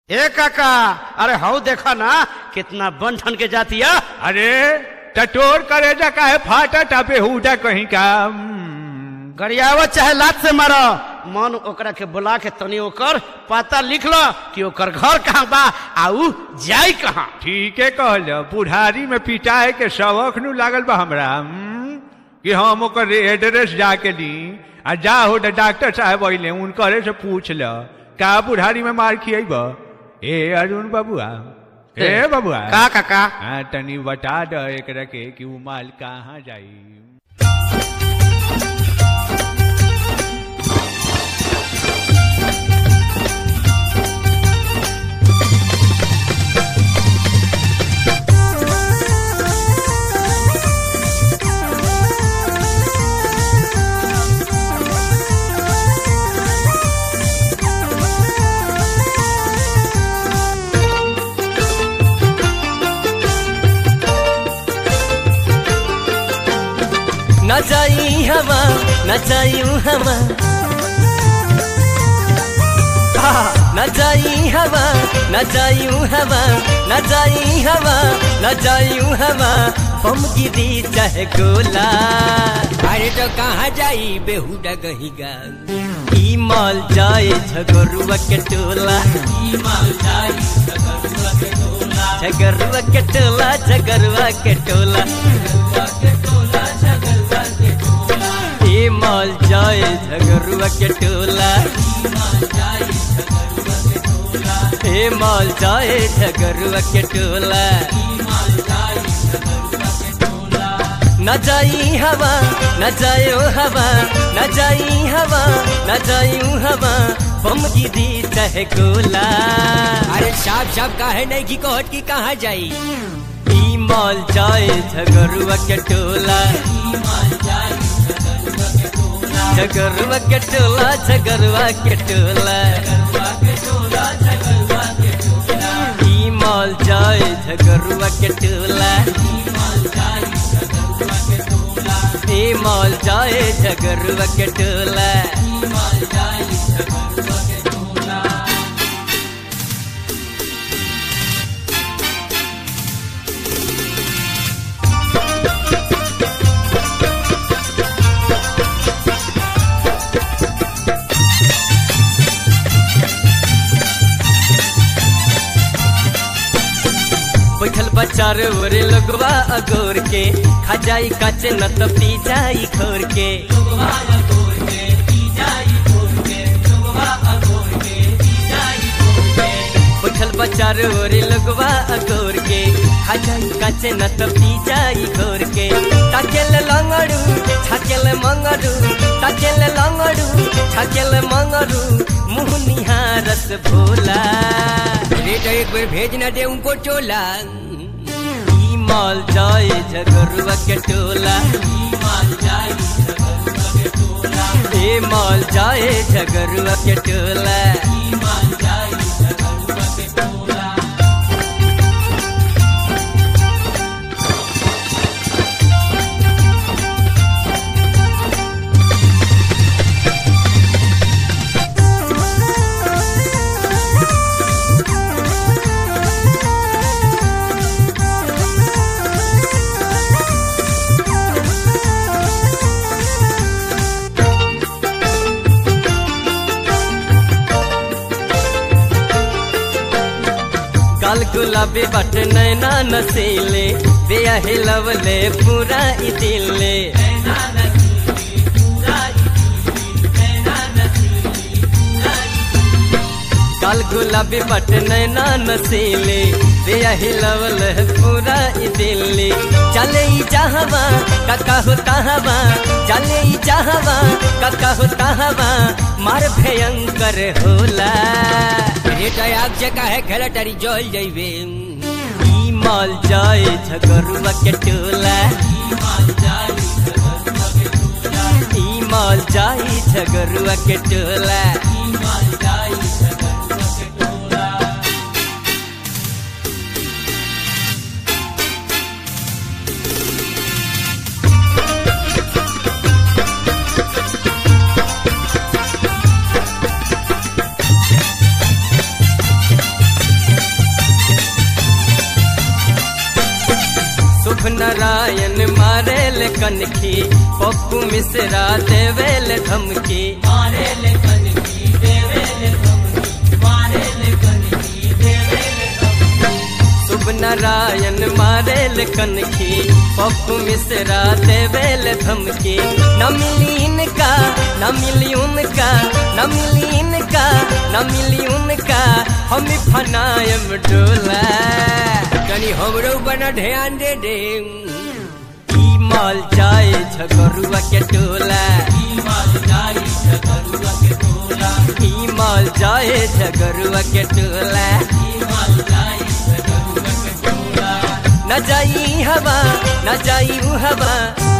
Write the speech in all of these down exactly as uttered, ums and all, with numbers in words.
ए काका, अरे हाउ देखा ना कितना बन ठन के जाती है। अरे टटोर करे जा काहे फाटा टापे हुडा कहीं का गरियावत चाहे लात से मारो, मन ओकरा के बुला के तनी ओकर पता लिख लो कि ओकर घर कहाँ बा आऊ जाई कहाँ। ठीक है कहल, बुढ़ारी में पिटाए के शवक नु लागल बा हमरा हम्म, कि हम ओकर एड्रेस जाके दी आ जा हो डॉक्टर साहब अइले उनकरे से पूछ ल का बुढ़ारी में मार खियब। ए अरुण बबुआ, ए बबुआ का काका, हाँ तनी बता द एकरा के कि वो माल कहाँ जाई। न जाई हवा न जायूं हवा, न जाई हवा न जायूं हवा, न जाई हवा न जायूं हवा, बम गिरी चाहे गोला। अरे तो कहाँ जाई बेहुदा गहीगा, ई माल जाए झगरुआ के टोला, ई माल जाए झगरुआ के टोला, झगरुआ के टोला, झगरुआ के टोला, ए माल जाए झगरुआ के टोला, ए माल जाए झगरुआ के टोला। न जाई हवा न जायो हवा, न जाई हवा न जायूं हवा, बम गिरी चाहे गोला। अरे साफ साफ काहे नहीं की कोहट की कहाँ जाई, ई माल जाए झगरुआ के टोला, झगरुआ के टोला, झगरुआ के टोला, ई माल जाए झगरुआ के टोला, ई माल जाए झगरुआ के टोला। बैठल बच्चार ओरे लगवा अगोर के, खा जाई काचे न तो पी जाई खोर के, बैठल बच्चार ओरे लगवा अगोर के, खा जाई काचे न तो पी जाई खोर के। ताकेल लंगड़ू छाकेल मंगड़ू, ताकेल लंगड़ू छाकेल मंगड़ू, मुँह निहारस भोला। अरे तो एक बार भेज न दे उनको टोला, ई माल जाए झगरुआ के टोला, ए माल जाए झगरुआ के टोला। काल गुलाबी बट नैना नसीले, बेया हिलवले पूरा ई दिले, काल गुलाबी बट नैना नसीले, बेया हिलवले पूरा ई दिले। चले ई जहवा काका होता हवा, चले ई जहवा काका होता हवा, मार भयंकर होला। आग से काहे खेला तारी जल जाइबे, ई माल जाए झगरुआ के टोला, ई माल जाए झगरुआ के टोला। शुभ नारायण मारेल कनखी पप्पू मिश्रा देवेल धमकी मारेल कनखी देवेल धमकी मारेल कनखी देवेल धमकी शुभ नारायण मारेल कनखी पप्पू मिश्रा देवेल धमकी न मिली इनका न मिली उनका न मिली इनका न मिली उनका हम फनायम डोला कनी हमरो बना ध्यान दे दे ई माल जाए झगरुआ के टोला ई माल जाए झगरुआ के टोला ई माल जाए झगरुआ के टोला ई माल जाए झगरुआ के टोला न जाई हवा न जाई हवा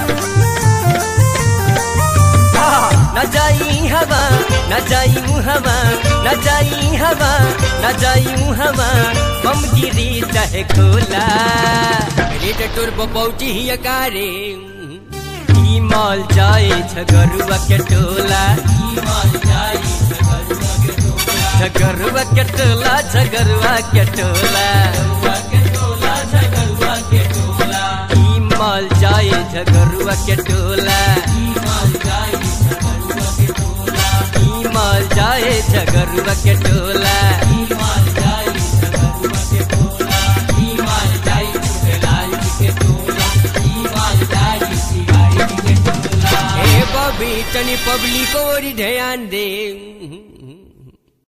न जाई हवा न जाई हवा न जाई हवा न जाई हवा बम गिरी चाहे खोला रेट टोर बपौटी ही कारे ई माल जाए झगरुआ के टोला ई माल जाए झगरुआ के टोला झगरुआ के टोला झगरुआ के टोला झगरुआ के टोला ई माल जाए झगरुआ के टोला ई माल जाए माल जाए झगरुआ के टोला ई माल जाए झगरुआ के टोला ई माल जाए झुकेलाल के टोला ई माल जाए शिवाई के टोला ए बबी तनी पब्लिक और ध्यान दे